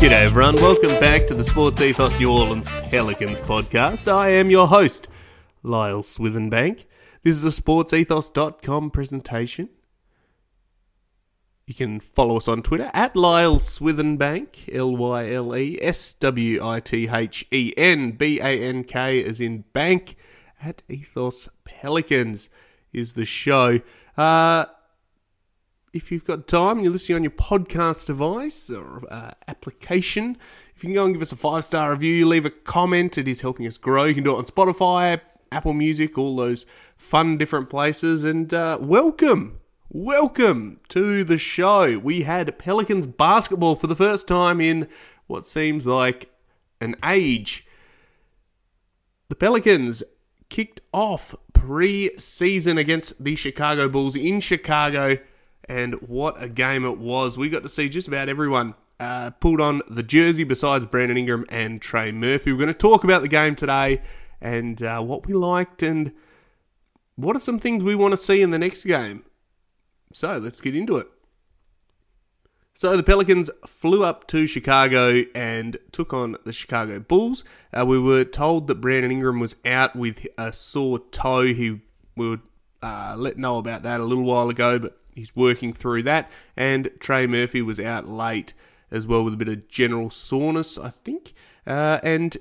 G'day everyone, welcome back to the Sports Ethos New Orleans Pelicans podcast. I am your host, Lyle Swithenbank. This is a sportsethos.com presentation. You can follow us on Twitter at Lyle Swithenbank, LYLESWITHENBANK as in bank, at Ethos Pelicans is the show. If you've got time and you're listening on your podcast device or application, if you can go and give us a 5-star review, leave a comment, it is helping us grow. You can do it on Spotify, Apple Music, all those fun different places. And welcome to the show. We had Pelicans basketball for the first time in what seems like an age. The Pelicans kicked off pre-season against the Chicago Bulls in Chicago. And what a game it was. We got to see just about everyone pulled on the jersey besides Brandon Ingram and Trey Murphy. We're going to talk about the game today and what we liked and what are some things we want to see in the next game. So let's get into it. So the Pelicans flew up to Chicago and took on the Chicago Bulls. We were told that Brandon Ingram was out with a sore toe. We were let know about that a little while ago, but he's working through that. And Trey Murphy was out late as well with a bit of general soreness, I think. And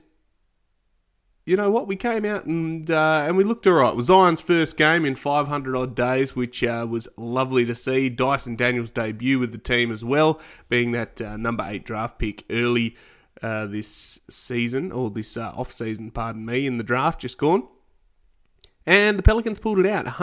you know what? We came out and we looked all right. It was Zion's first game in 500-odd days, which was lovely to see. Dyson Daniels' debut with the team as well, being that number 8 draft pick early this season, or this off-season, in the draft just gone. And the Pelicans pulled it out,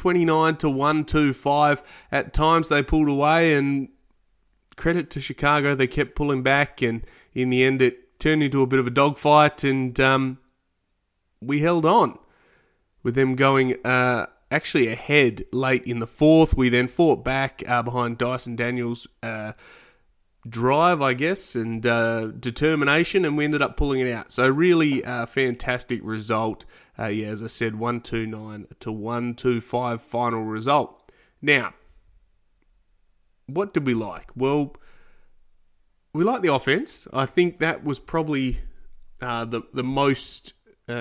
129-125. At times they pulled away, and credit to Chicago, they kept pulling back, and in the end it turned into a bit of a dogfight, and we held on with them going actually ahead late in the fourth. We then fought back behind Dyson Daniels' drive, I guess, and determination, and we ended up pulling it out. So really fantastic result. As I said, 129-125 final result. Now, what did we like? Well, we liked the offense. I think that was probably the most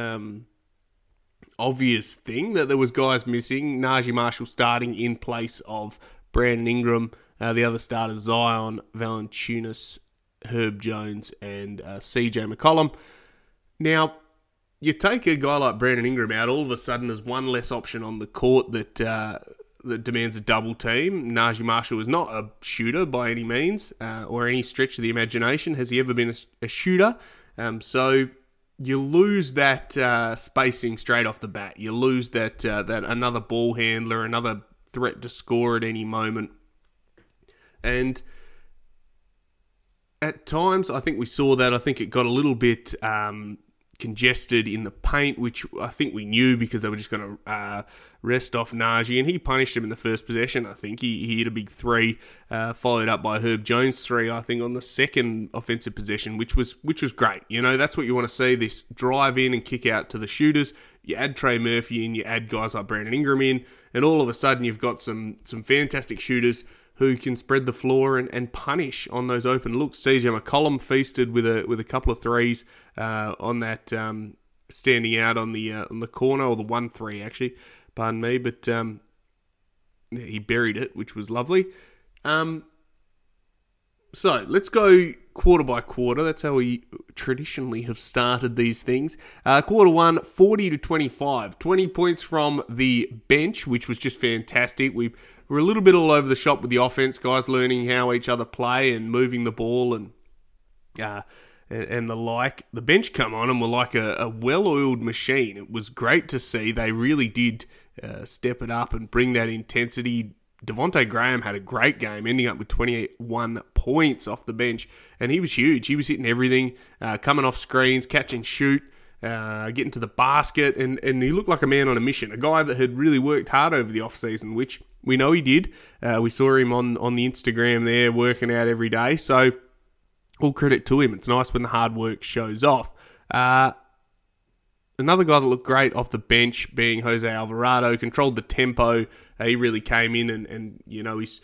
obvious thing, that there was guys missing. Najee Marshall starting in place of Brandon Ingram. The other starters, Zion, Valanciunas, Herb Jones, and CJ McCollum. Now, you take a guy like Brandon Ingram out, all of a sudden there's one less option on the court that demands a double team. Najee Marshall is not a shooter by any means, or any stretch of the imagination. Has he ever been a shooter? So you lose that spacing straight off the bat. You lose that another ball handler, another threat to score at any moment. And at times, I think we saw that. I think it got a little bit congested in the paint, which I think we knew because they were just going to rest off Najee, and he punished him in the first possession. I think he hit a big three, followed up by Herb Jones' three, I think, on the second offensive possession, which was great. You know, that's what you want to see, this drive in and kick out to the shooters. You add Trey Murphy in, you add guys like Brandon Ingram in, and all of a sudden you've got some fantastic shooters who can spread the floor and punish on those open looks. CJ McCollum feasted with a couple of threes on that standing out on the corner, or the 1-3 actually, pardon me, but he buried it, which was lovely. So let's go quarter by quarter. That's how we traditionally have started these things. Quarter 1, 40-25. 20 points from the bench, which was just fantastic. We're a little bit all over the shop with the offense, guys learning how each other play and moving the ball and the like. The bench come on and were like a well-oiled machine. It was great to see. They really did step it up and bring that intensity. Devontae Graham had a great game, ending up with 21 points off the bench, and he was huge. He was hitting everything, coming off screens, catch and shoot, getting to the basket, and he looked like a man on a mission, a guy that had really worked hard over the offseason, which we know he did. We saw him on the Instagram there working out every day, so all credit to him. It's nice when the hard work shows off. Another guy that looked great off the bench being Jose Alvarado, controlled the tempo. He really came in and you know, he's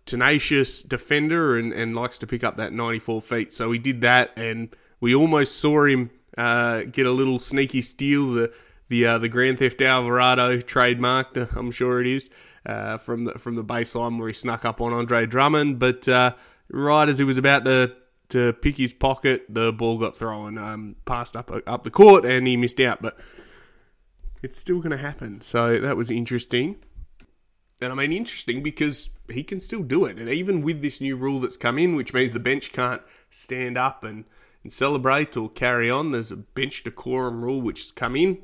tenacious defender and likes to pick up that 94 feet. So he did that, and we almost saw him get a little sneaky steal, the Grand Theft Alvarado trademarked, I'm sure it is, from the baseline where he snuck up on Andre Drummond. But right as he was about to pick his pocket, the ball got thrown, passed up the court, and he missed out. But it's still going to happen. So that was interesting. And I mean, interesting because he can still do it. And even with this new rule that's come in, which means the bench can't stand up and celebrate or carry on, there's a bench decorum rule which has come in,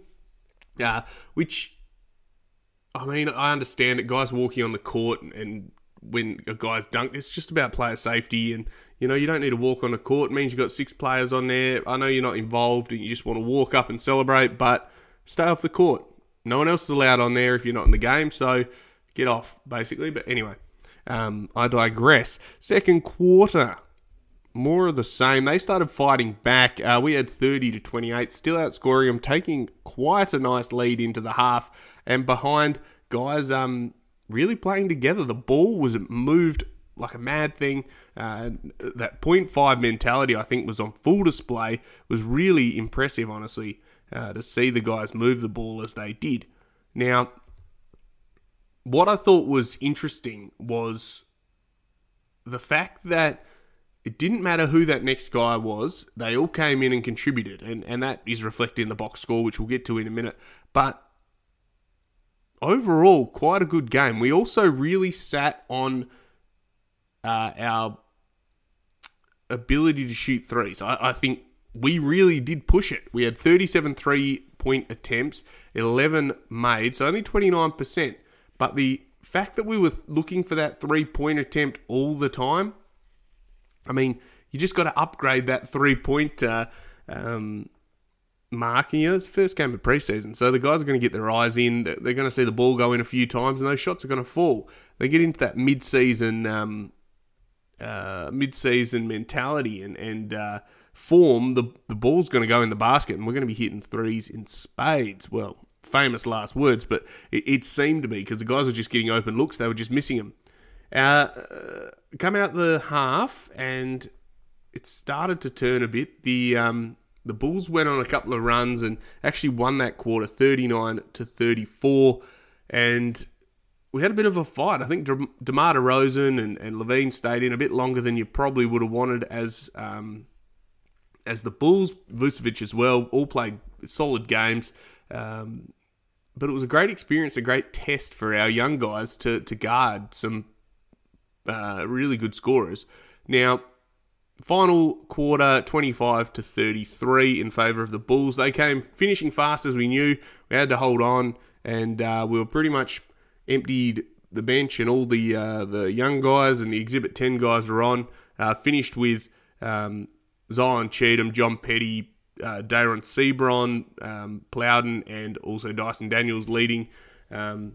which, I mean, I understand it. Guys walking on the court and when a guy's dunked, it's just about player safety. And, you know, you don't need to walk on the court. It means you've got 6 players on there. I know you're not involved and you just want to walk up and celebrate, but stay off the court. No one else is allowed on there if you're not in the game, so get off, basically. But anyway, I digress. Second quarter, more of the same. They started fighting back. We had 30-28, still outscoring them, taking quite a nice lead into the half, and behind guys really playing together. The ball was moved like a mad thing. That 0.5 mentality, I think, was on full display. It was really impressive, honestly, to see the guys move the ball as they did. Now, what I thought was interesting was the fact that it didn't matter who that next guy was. They all came in and contributed, and that is reflected in the box score, which we'll get to in a minute. But overall, quite a good game. We also really sat on our ability to shoot threes. I think we really did push it. We had 37 3-point attempts, 11 made, so only 29%. But the fact that we were looking for that 3-point attempt all the time, I mean, you just got to upgrade that 3-point marking. You know, it's the first game of preseason, so the guys are going to get their eyes in. They're going to see the ball go in a few times, and those shots are going to fall. They get into that mid-season mentality and form. The ball's going to go in the basket, and we're going to be hitting threes in spades. Well, famous last words, but it seemed to be because the guys were just getting open looks. They were just missing them. Come out the half, and it started to turn a bit. The Bulls went on a couple of runs and actually won that quarter 39-34, and we had a bit of a fight. I think DeMar DeRozan and Levine stayed in a bit longer than you probably would have wanted as the Bulls. Vucevic as well, all played solid games. But it was a great experience, a great test for our young guys to guard some really good scorers. Now, final quarter, 25-33 in favour of the Bulls. They came finishing fast as we knew. We had to hold on, and we were pretty much emptied the bench, and all the young guys and the Exhibit 10 guys were on. Finished with Zion Cheatham, John Petty, Daron Sebron, Plowden, and also Dyson Daniels leading the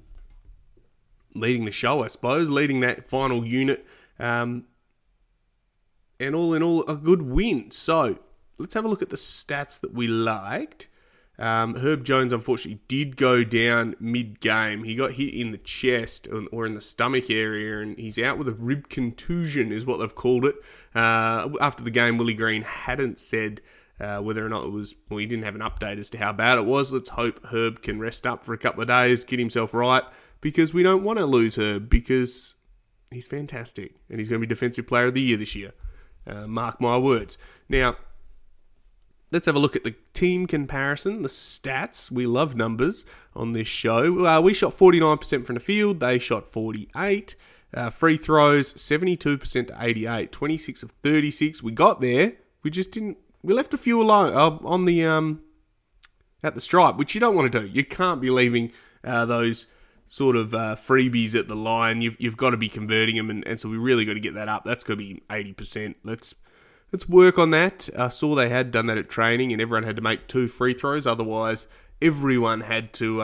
show, I suppose, leading that final unit. And all in all, a good win. So let's have a look at the stats that we liked. Herb Jones, unfortunately, did go down mid-game. He got hit in the chest or in the stomach area, and he's out with a rib contusion, is what they've called it. After the game, Willie Green hadn't said whether or not it was, well, he didn't have an update as to how bad it was. Let's hope Herb can rest up for a couple of days, get himself right, because we don't want to lose Herb, because he's fantastic, and he's going to be Defensive Player of the Year this year. Mark my words. Now, let's have a look at the team comparison, the stats. We love numbers on this show. We shot 49% from the field. They shot 48%. Free throws, 72% to 88%. 26 of 36. We got there. We just didn't. We left a few alone on the at the stripe, which you don't want to do. You can't be leaving those sort of freebies at the line. You've got to be converting them, and so we really got to get that up. That's got to be 80%. Let's work on that. I saw they had done that at training, and everyone had to make 2 free throws. Otherwise, everyone had to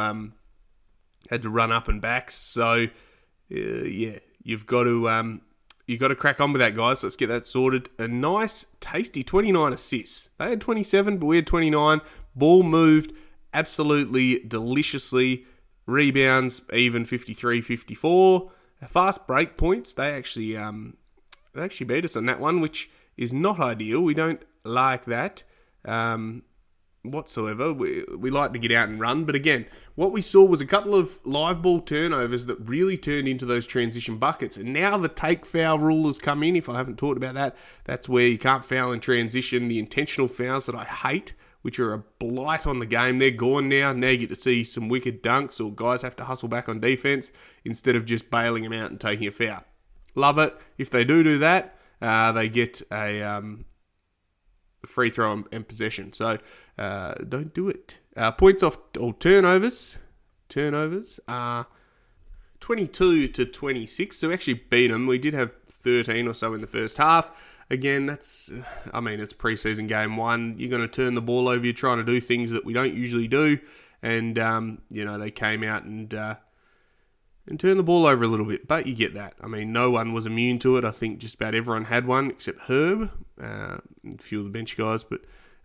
run up and back. So, yeah, you've got to crack on with that, guys. Let's get that sorted. A nice, tasty 29 assists. They had 27, but we had 29. Ball moved absolutely deliciously. Rebounds, even 53-54. Fast break points, they actually beat us on that one, which is not ideal. We don't like that whatsoever. We like to get out and run, but again, what we saw was a couple of live ball turnovers that really turned into those transition buckets. And now the take foul rule has come in. If I haven't talked about that, that's where you can't foul in transition. The intentional fouls that I hate, which are a blight on the game, they're gone now. Now you get to see some wicked dunks, or guys have to hustle back on defense instead of just bailing them out and taking a foul. Love it. If they do that, they get a free throw and possession. So don't do it. Points off or turnovers. Turnovers are 22 to 26. So we actually beat them. We did have 13 or so in the first half. Again, it's preseason game one. You're going to turn the ball over. You're trying to do things that we don't usually do. And, they came out and turned the ball over a little bit. But you get that. I mean, no one was immune to it. I think just about everyone had one except Herb and a few of the bench guys. But,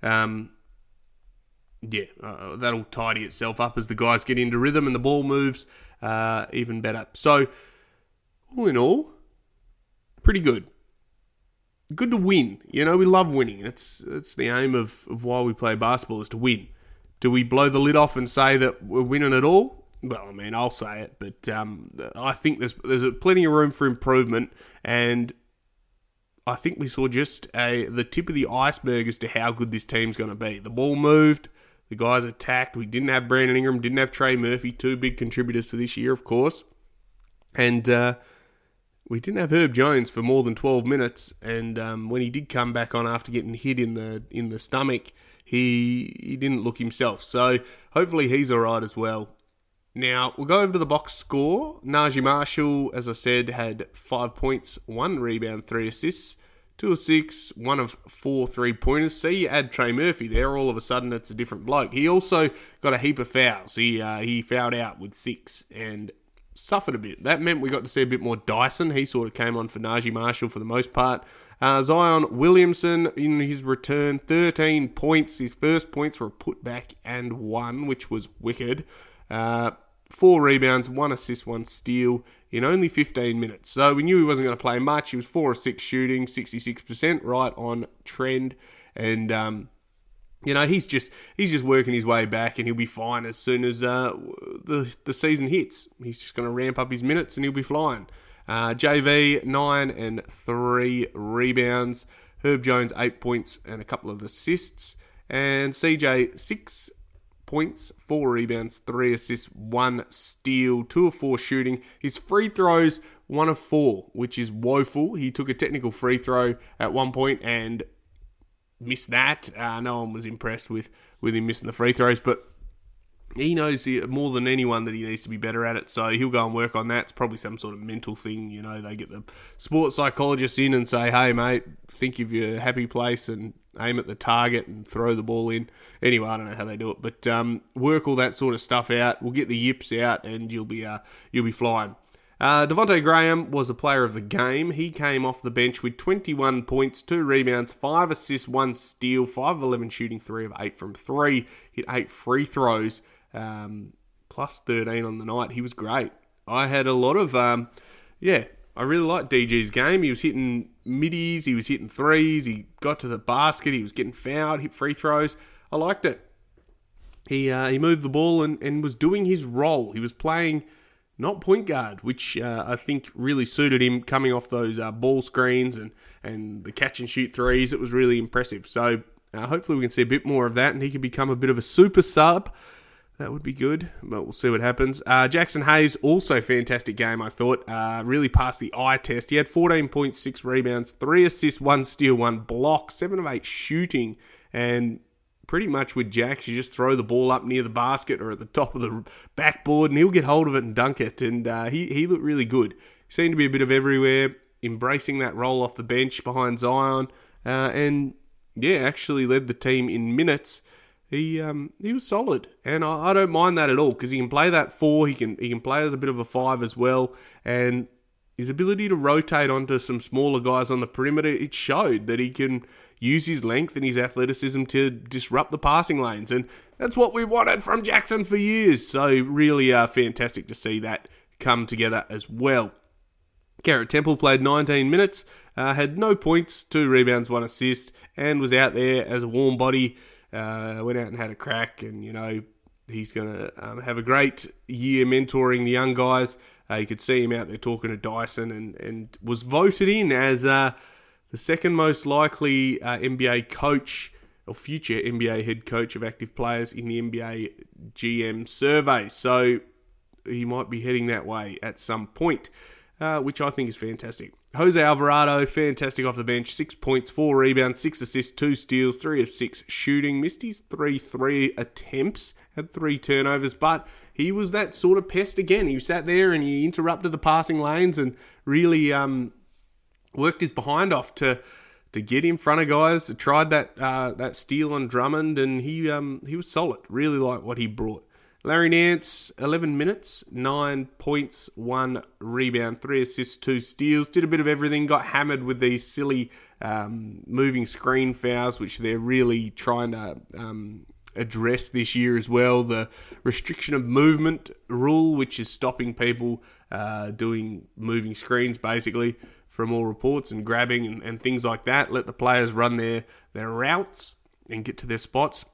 that'll tidy itself up as the guys get into rhythm and the ball moves even better. So, all in all, pretty good. Good to win. We love winning. It's the aim of why we play basketball, is to win. Do we blow the lid off and say that we're winning it all? Well, I mean, I'll say it, but I think there's plenty of room for improvement, and I think we saw just the tip of the iceberg as to how good this team's going to be. The ball moved, the guys attacked. We didn't have Brandon Ingram, didn't have Trey Murphy, two big contributors to this year, of course, and we didn't have Herb Jones for more than 12 minutes, and when he did come back on after getting hit in the stomach, he didn't look himself. So hopefully he's all right as well. Now, we'll go over to the box score. Najee Marshall, as I said, had 5 points, 1 rebound, 3 assists, 2 of 6, 1 of 4 3-pointers. See, you add Trey Murphy there, all of a sudden it's a different bloke. He also got a heap of fouls. He fouled out with 6 and suffered a bit. That meant we got to see a bit more Dyson. He sort of came on for Najee Marshall for the most part. Zion Williamson, in his return, 13 points. His first points were a putback and 1, which was wicked. 4 rebounds, 1 assist, 1 steal in only 15 minutes. So we knew he wasn't going to play much. He was 4 of 6 shooting, 66%, right on trend. And he's just working his way back, and he'll be fine as soon as the season hits. He's just going to ramp up his minutes, and he'll be flying. JV, 9 and 3 rebounds. Herb Jones, 8 points and a couple of assists. And CJ, 6 points, 4 rebounds, 3 assists, 1 steal, 2 of 4 shooting. His free throws, 1 of 4, which is woeful. He took a technical free throw at one point and missed that. No one was impressed with him missing the free throws, but he knows more than anyone that he needs to be better at it, so he'll go and work on that. It's probably some sort of mental thing. They get the sports psychologist in and say, hey, mate, think of your happy place and aim at the target and throw the ball in. Anyway, I don't know how they do it, but work all that sort of stuff out. We'll get the yips out, and you'll be flying. Devontae Graham was the player of the game. He came off the bench with 21 points, 2 rebounds, 5 assists, 1 steal, 5 of 11 shooting, 3 of 8 from 3, hit 8 free throws, plus 13 on the night. He was great. I had a lot of, I really liked DG's game. He was hitting middies, he was hitting threes, he got to the basket, he was getting fouled, hit free throws. I liked it. He moved the ball and was doing his role. He was playing not point guard, which I think really suited him coming off those ball screens and the catch and shoot threes. It was really impressive. So hopefully we can see a bit more of that, and he can become a bit of a super sub. That would be good, but we'll see what happens. Jackson Hayes, also fantastic game, I thought. Really passed the eye test. He had 14 points, 6 rebounds, 3 assists, 1 steal, 1 block, 7 of 8 shooting. And pretty much with Jax, you just throw the ball up near the basket or at the top of the backboard, and he'll get hold of it and dunk it. And he looked really good. He seemed to be a bit of everywhere, embracing that role off the bench behind Zion. Actually led the team in minutes. He was solid, and I don't mind that at all, because he can play that 4, he can play as a bit of a 5 as well, and his ability to rotate onto some smaller guys on the perimeter, it showed that he can use his length and his athleticism to disrupt the passing lanes, and that's what we've wanted from Jackson for years, so really fantastic to see that come together as well. Garrett Temple played 19 minutes, had no points, 2 rebounds, 1 assist, and was out there as a warm body. Went out and had a crack, and, he's going to have a great year mentoring the young guys. You could see him out there talking to Dyson and was voted in as the second most likely NBA coach or future NBA head coach of active players in the NBA GM survey. So he might be heading that way at some point, which I think is fantastic. Jose Alvarado, fantastic off the bench. 6 points, 4 rebounds, 6 assists, 2 steals, 3 of 6 shooting. Missed his 3 attempts, had 3 turnovers, but he was that sort of pest again. He sat there and he interrupted the passing lanes and really worked his behind off to get in front of guys. Tried that steal on Drummond, and he was solid. Really like what he brought. Larry Nance, 11 minutes, 9 points, 1 rebound, 3 assists, 2 steals. Did a bit of everything. Got hammered with these silly moving screen fouls, which they're really trying to address this year as well. The restriction of movement rule, which is stopping people doing moving screens, basically, from all reports, and grabbing and things like that. Let the players run their routes and get to their spots.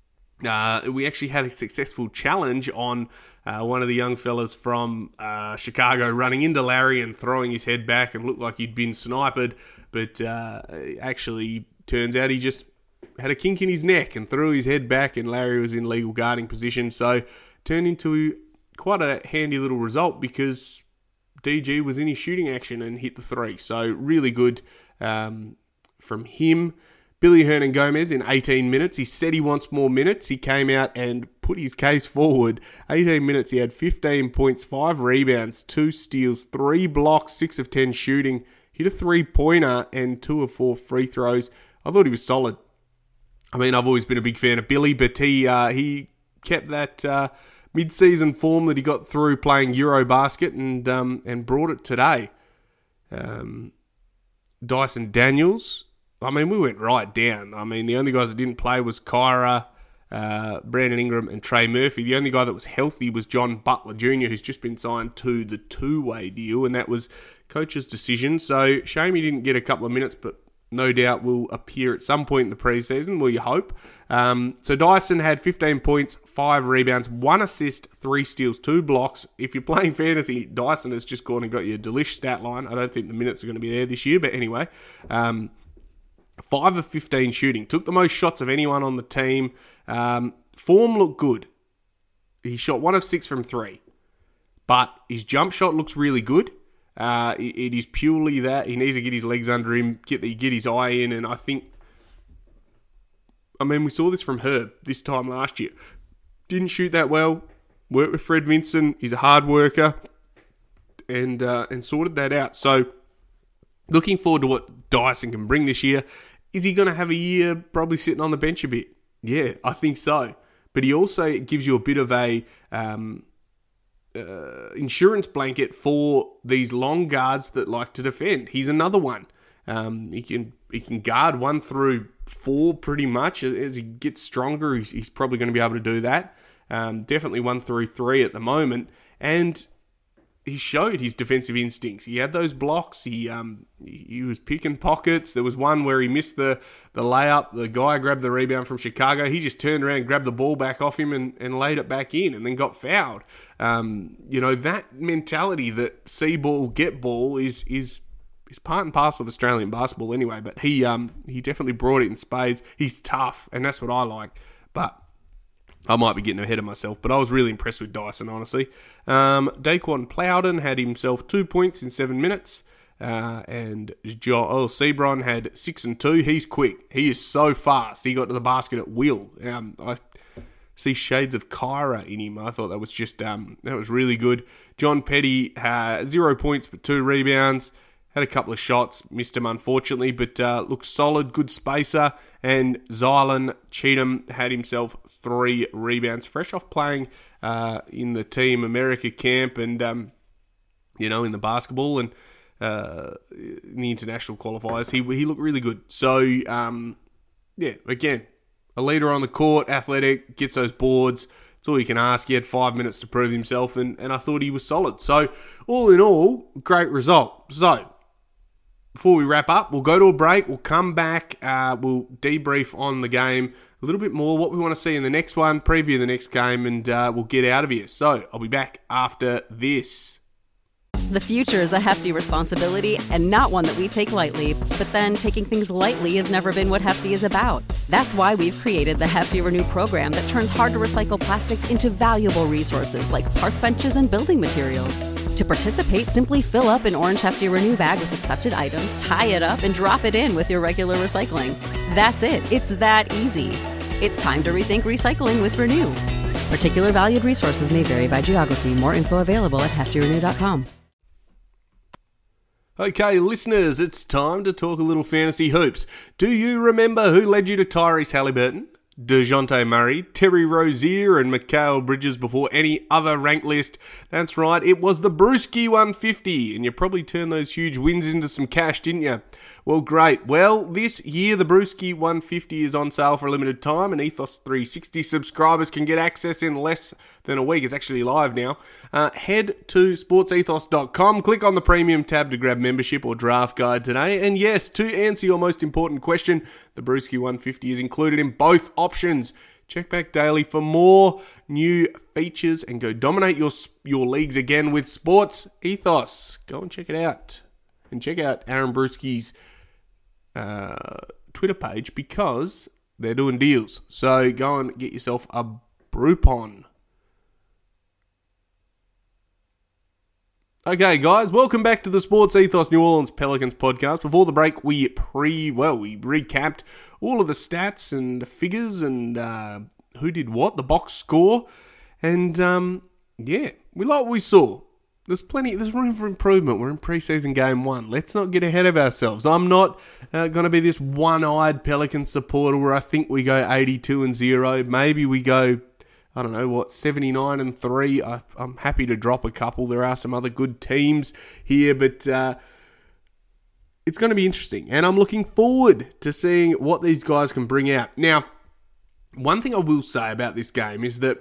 We actually had a successful challenge on one of the young fellas from Chicago running into Larry and throwing his head back and looked like he'd been sniped, but actually turns out he just had a kink in his neck and threw his head back, and Larry was in legal guarding position. So turned into quite a handy little result because DG was in his shooting action and hit the 3. So really good from him. Billy Hernan-Gomez in 18 minutes. He said he wants more minutes. He came out and put his case forward. 18 minutes, he had 15 points, 5 rebounds, 2 steals, 3 blocks, 6 of 10 shooting. Hit a 3-pointer and 2 of 4 free throws. I thought he was solid. I mean, I've always been a big fan of Billy, but he kept that mid-season form that he got through playing Eurobasket and brought it today. Dyson Daniels. I mean, we went right down. I mean, the only guys that didn't play was Kyra, Brandon Ingram, and Trey Murphy. The only guy that was healthy was John Butler Jr., who's just been signed to the 2-way deal, and that was coach's decision. So, shame he didn't get a couple of minutes, but no doubt will appear at some point in the preseason, well, you hope. So, Dyson had 15 points, 5 rebounds, 1 assist, 3 steals, 2 blocks. If you're playing fantasy, Dyson has just gone and got you a delish stat line. I don't think the minutes are going to be there this year, but anyway. 5 of 15 shooting. Took the most shots of anyone on the team. Form looked good. He shot 1 of 6 from 3. But his jump shot looks really good. It is purely that he needs to get his legs under him, get his eye in, and we saw this from Herb this time last year. Didn't shoot that well. Worked with Fred Vincent. He's a hard worker, and sorted that out. So, looking forward to what Dyson can bring this year. Is he going to have a year probably sitting on the bench a bit? Yeah, I think so. But he also gives you a bit of a insurance blanket for these long guards that like to defend. He's another one. He can guard 1 through 4 pretty much. As he gets stronger, he's probably going to be able to do that. Definitely 1 through 3 at the moment. And he showed his defensive instincts. He had those blocks. He was picking pockets. There was one where he missed the layup. The guy grabbed the rebound from Chicago. He just turned around, grabbed the ball back off him and laid it back in and then got fouled. That mentality that see ball, get ball is part and parcel of Australian basketball anyway, but he definitely brought it in spades. He's tough, and that's what I like. But I might be getting ahead of myself, but I was really impressed with Dyson, honestly. Daquan Plowden had himself 2 points in 7 minutes, and Joel Sebron had 6 and 2. He's quick. He is so fast. He got to the basket at will. I see shades of Kyra in him. I thought that was just that was really good. John Petty had 0 points but 2 rebounds. Had a couple of shots, missed them unfortunately, but looked solid, good spacer. And Zylan Cheatham had himself 3 rebounds, fresh off playing in the Team America camp and, in the basketball and in the international qualifiers. He looked really good. So, again, a leader on the court, athletic, gets those boards, That's all you can ask. He had 5 minutes to prove himself, and I thought he was solid. So, all in all, great result. So, before we wrap up, we'll go to a break. We'll come back. We'll debrief on the game a little bit more, what we want to see in the next one, preview the next game, and we'll get out of here. So, I'll be back after this. The future is a hefty responsibility and not one that we take lightly, but then taking things lightly has never been what Hefty is about. That's why we've created the Hefty Renew program that turns hard-to-recycle plastics into valuable resources like park benches and building materials. To participate, simply fill up an orange Hefty Renew bag with accepted items, tie it up, and drop it in with your regular recycling. That's it. It's that easy. It's time to rethink recycling with Renew. Particular valued resources may vary by geography. More info available at heftyrenew.com. Okay, listeners, it's time to talk a little fantasy hoops. Do you remember who led you to Tyrese Halliburton, DeJounte Murray, Terry Rozier, and Mikal Bridges before any other rank list? That's right, it was the Brewski 150, and you probably turned those huge wins into some cash, didn't you? Well, great. Well, this year the Brewski 150 is on sale for a limited time, and Ethos 360 subscribers can get access in less than a week. It's actually live now. Head to sportsethos.com, click on the premium tab to grab membership or draft guide today. And yes, to answer your most important question, the Brewski 150 is included in both options. Check back daily for more new features and go dominate your leagues again with Sports Ethos. Go and check it out. And check out Aaron Brewski's Twitter page because they're doing deals. So go and get yourself a Brewpon. Okay, guys, welcome back to the Sports Ethos New Orleans Pelicans podcast. Before the break, we recapped all of the stats and figures and who did what, the box score, and we like what we saw. There's room for improvement. We're in preseason game 1. Let's not get ahead of ourselves. I'm not going to be this one-eyed Pelicans supporter where I think we go 82-0. Maybe we go, 79-3. I'm happy to drop a couple. There are some other good teams here, but it's going to be interesting. And I'm looking forward to seeing what these guys can bring out. Now, one thing I will say about this game is that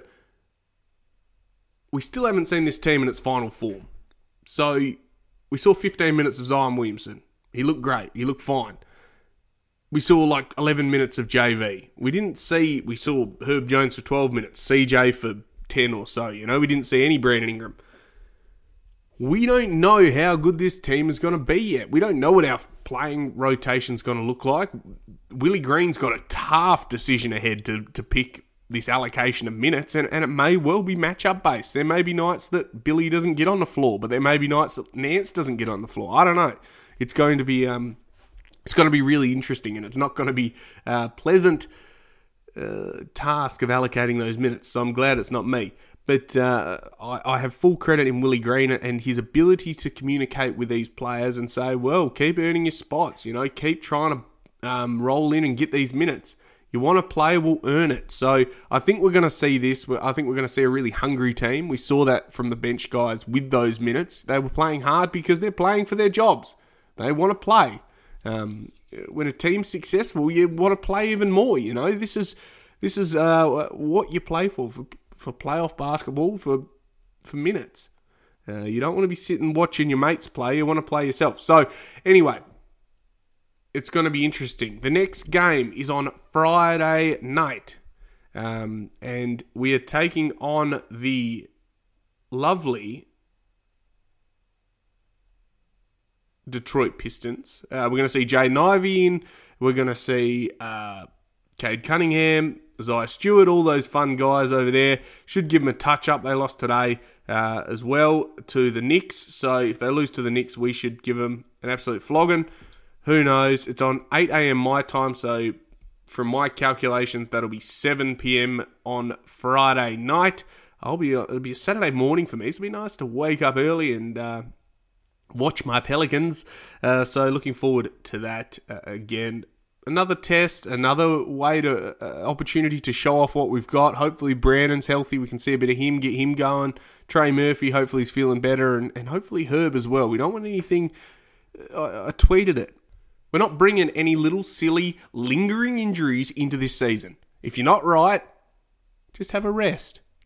we still haven't seen this team in its final form. So, we saw 15 minutes of Zion Williamson. He looked great. He looked fine. We saw 11 minutes of JV. We saw Herb Jones for 12 minutes, CJ for 10 or so. We didn't see any Brandon Ingram. We don't know how good this team is going to be yet. We don't know what our playing rotation's going to look like. Willie Green's got a tough decision ahead to pick this allocation of minutes, and it may well be matchup based. There may be nights that Billy doesn't get on the floor, but there may be nights that Nance doesn't get on the floor. I don't know. It's going to be really interesting, and it's not going to be a pleasant task of allocating those minutes. So I'm glad it's not me. But I have full credit in Willie Green and his ability to communicate with these players and say, well, keep earning your spots. Keep trying to roll in and get these minutes. You want to play, we'll earn it. So I think we're going to see this. I think we're going to see a really hungry team. We saw that from the bench guys with those minutes. They were playing hard because they're playing for their jobs. They want to play. When a team's successful, you want to play even more. This is what you play for playoff basketball, for minutes. You don't want to be sitting watching your mates play. You want to play yourself. So anyway, it's going to be interesting. The next game is on Friday night. And we are taking on the lovely Detroit Pistons. We're going to see Jaden Ivey in. We're going to see Cade Cunningham, Isaiah Stewart, all those fun guys over there. Should give them a touch-up. They lost today as well to the Knicks. So if they lose to the Knicks, we should give them an absolute flogging. Who knows? It's on 8 a.m. my time, so from my calculations, that'll be 7 p.m. on Friday night. It'll be a Saturday morning for me, so it'll be nice to wake up early and watch my Pelicans. So looking forward to that again. Another test, another way to opportunity to show off what we've got. Hopefully Brandon's healthy. We can see a bit of him, get him going. Trey Murphy, hopefully he's feeling better, and hopefully Herb as well. We don't want anything. I tweeted it. We're not bringing any little silly lingering injuries into this season. If you're not right, just have a rest.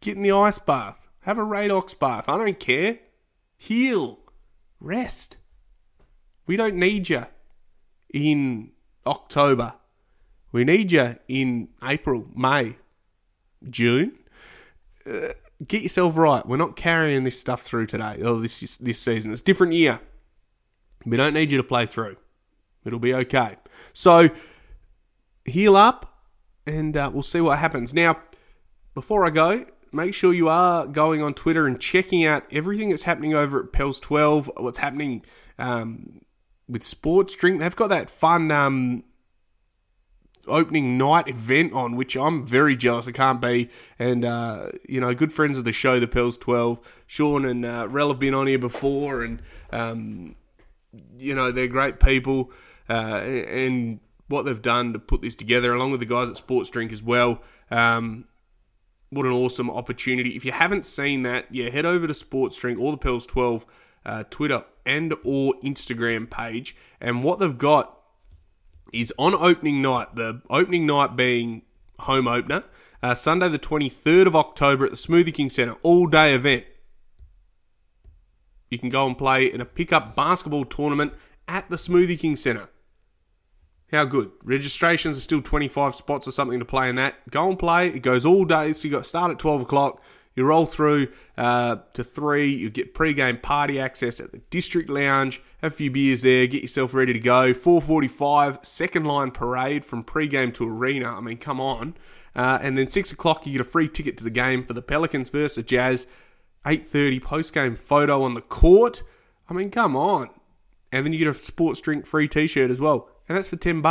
Get in the ice bath. Have a Radox bath. I don't care. Heal. Rest. We don't need you in October. We need you in April, May, June. Get yourself right. We're not carrying this stuff through today, or this season. It's a different year. We don't need you to play through. It'll be okay. So, heal up, and we'll see what happens. Now, before I go, make sure you are going on Twitter and checking out everything that's happening over at Pels 12, what's happening with Sports Drink. They've got that fun opening night event on, which I'm very jealous I can't be. And, good friends of the show, the Pels 12, Sean and Rel have been on here before, and, they're great people. And what they've done to put this together, along with the guys at Sports Drink as well, what an awesome opportunity. If you haven't seen that, head over to Sports Drink or the Pels 12 Twitter and or Instagram page. And what they've got is on opening night, the opening night being home opener, Sunday the 23rd of October at the Smoothie King Centre, all-day event. You can go and play in a pickup basketball tournament at the Smoothie King Centre. How good. Registrations are still 25 spots or something to play in that. Go and play. It goes all day. So you got to start at 12 o'clock. You roll through to 3. You get pre-game party access at the District Lounge. Have a few beers there. Get yourself ready to go. 4:45, second line parade from pre-game to arena. I mean, come on. And then 6 o'clock, you get a free ticket to the game for the Pelicans versus the Jazz. 8:30, post-game photo on the court. I mean, come on. And then you get a Sports Drink free t-shirt as well. And that's for $10.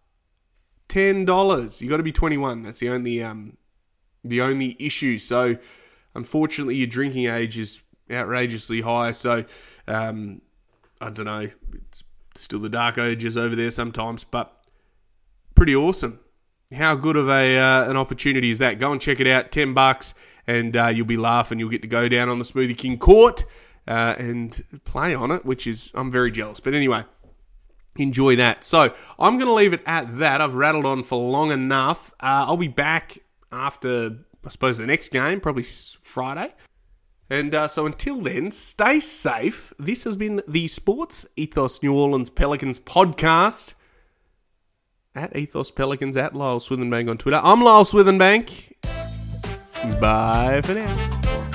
$10. You got to be 21. That's the only issue. So, unfortunately, your drinking age is outrageously high. So, I don't know. It's still the dark ages over there sometimes, but pretty awesome. How good of an opportunity is that? Go and check it out. $10, and you'll be laughing. You'll get to go down on the Smoothie King court and play on it, which is, I'm very jealous. But anyway, enjoy that. So I'm going to leave it at that. I've rattled on for long enough. I'll be back after, I suppose, the next game, probably Friday. And so until then, stay safe. This has been the Sports Ethos New Orleans Pelicans podcast. At Ethos Pelicans, at Lyle Swithenbank on Twitter. I'm Lyle Swithenbank. Bye for now.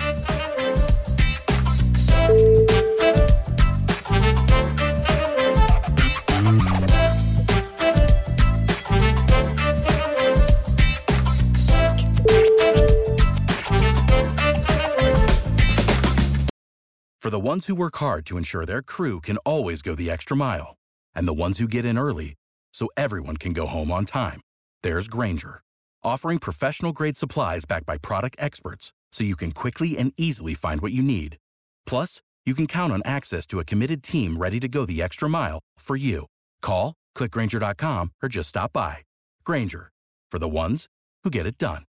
For the ones who work hard to ensure their crew can always go the extra mile, and the ones who get in early so everyone can go home on time, there's Grainger, offering professional-grade supplies backed by product experts so you can quickly and easily find what you need. Plus, you can count on access to a committed team ready to go the extra mile for you. Call, click Grainger.com, or just stop by. Grainger, for the ones who get it done.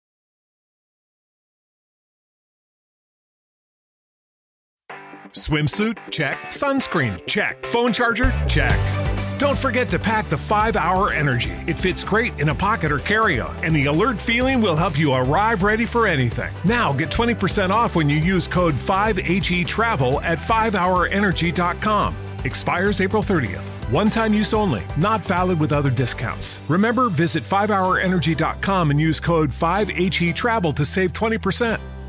Swimsuit? Check. Sunscreen? Check. Phone charger? Check. Don't forget to pack the 5-Hour Energy. It fits great in a pocket or carry-on, and the alert feeling will help you arrive ready for anything. Now get 20% off when you use code 5HETRAVEL at 5hourenergy.com. Expires April 30th. One-time use only. Not valid with other discounts. Remember, visit 5hourenergy.com and use code 5HETRAVEL to save 20%.